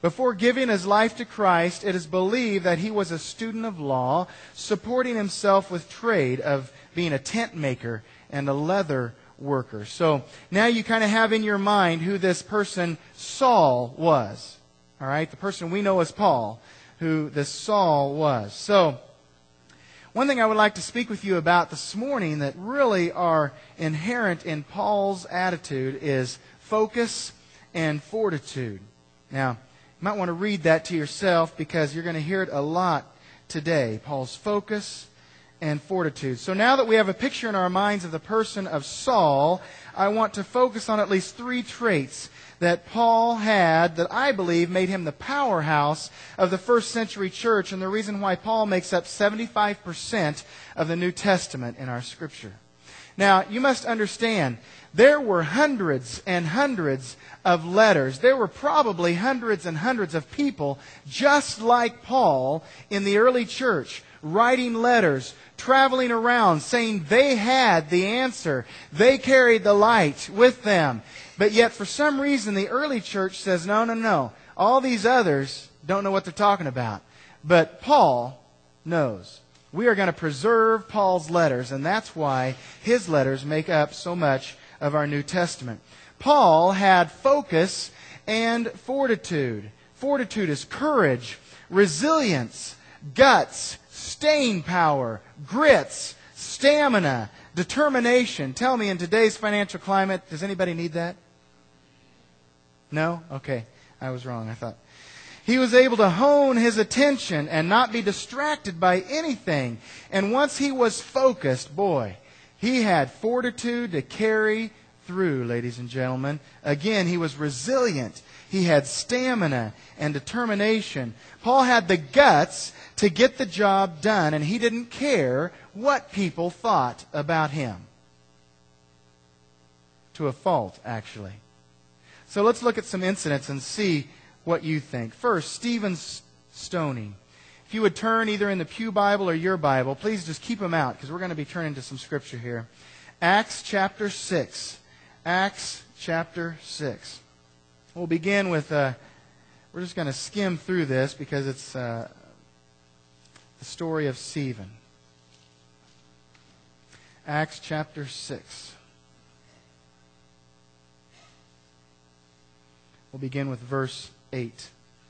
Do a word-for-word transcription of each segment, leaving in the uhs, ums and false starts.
Before giving his life to Christ, it is believed that he was a student of law, supporting himself with trade of being a tent maker and a leather worker. So now you kind of have in your mind who this person Saul was. All right, the person we know as Paul, who this Saul was. So one thing I would like to speak with you about this morning that really are inherent in Paul's attitude is focus and fortitude. Now, you might want to read that to yourself because you're going to hear it a lot today. Paul's focus and fortitude. So now that we have a picture in our minds of the person of Saul, I want to focus on at least three traits that Paul had that I believe made him the powerhouse of the first century church and the reason why Paul makes up seventy-five percent of the New Testament in our Scripture. Now, you must understand, there were hundreds and hundreds of letters. There were probably hundreds and hundreds of people just like Paul in the early church, writing letters, traveling around, saying they had the answer. They carried the light with them. But yet, for some reason, the early church says, no, no, no. All these others don't know what they're talking about. But Paul knows. We are going to preserve Paul's letters, and that's why his letters make up so much of our New Testament. Paul had focus and fortitude. Fortitude is courage, resilience, guts, staying power, grits, stamina, determination. Tell me, in today's financial climate, does anybody need that? No? Okay. I was wrong, I thought. He was able to hone his attention and not be distracted by anything. And once he was focused, boy, he had fortitude to carry through, ladies and gentlemen. Again, he was resilient. He had stamina and determination. Paul had the guts to get the job done, and he didn't care what people thought about him. To a fault, actually. So let's look at some incidents and see what you think. First, Stephen's stoning. If you would turn either in the Pew Bible or your Bible, please just keep them out because we're going to be turning to some scripture here. Acts chapter six. Acts chapter six. We'll begin with, uh, we're just going to skim through this because it's uh, the story of Stephen. Acts chapter six. We'll begin with verse eight.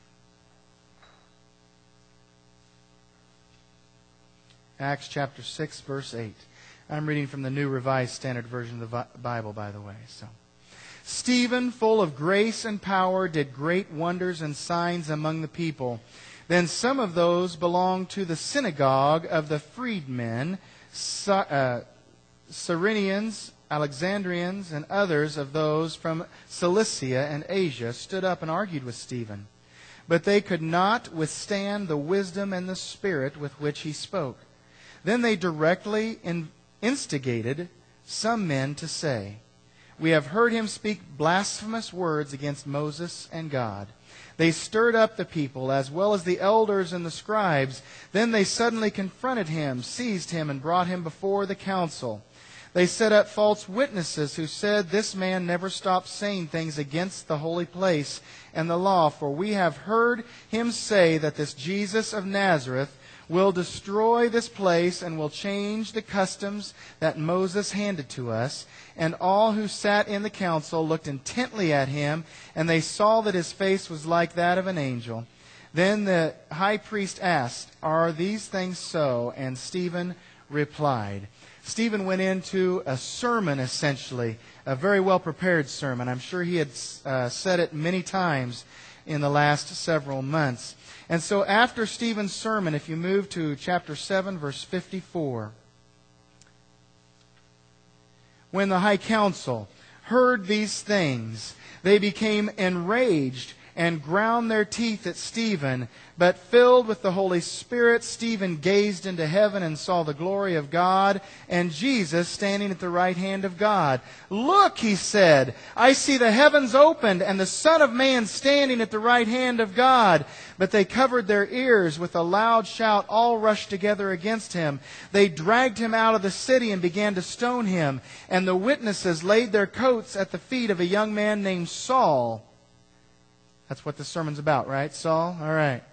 Acts chapter six, verse eight. I'm reading from the New Revised Standard Version of the Bible, by the way. So, Stephen, full of grace and power, did great wonders and signs among the people. Then some of those belonged to the synagogue of the freedmen, uh, Cyrenians, Alexandrians, and others of those from Cilicia and Asia stood up and argued with Stephen. But they could not withstand the wisdom and the spirit with which he spoke. Then they directly instigated some men to say, "We have heard him speak blasphemous words against Moses and God." They stirred up the people, as well as the elders and the scribes. Then they suddenly confronted him, seized him, and brought him before the council. They set up false witnesses who said, "This man never stopped saying things against the holy place and the law, for we have heard him say that this Jesus of Nazareth will destroy this place and will change the customs that Moses handed to us." And all who sat in the council looked intently at him, and they saw that his face was like that of an angel. Then the high priest asked, "Are these things so?" And Stephen replied. Stephen went into a sermon, essentially, a very well-prepared sermon. I'm sure he had uh, said it many times in the last several months. And so after Stephen's sermon, if you move to chapter seven, verse fifty-four, when the high council heard these things, they became enraged and ground their teeth at Stephen. But filled with the Holy Spirit, Stephen gazed into heaven and saw the glory of God and Jesus standing at the right hand of God. "Look," he said, "I see the heavens opened and the Son of Man standing at the right hand of God." But they covered their ears. With a loud shout, all rushed together against him. They dragged him out of the city and began to stone him. And the witnesses laid their coats at the feet of a young man named Saul. That's what the sermon's about, right, Saul? All right.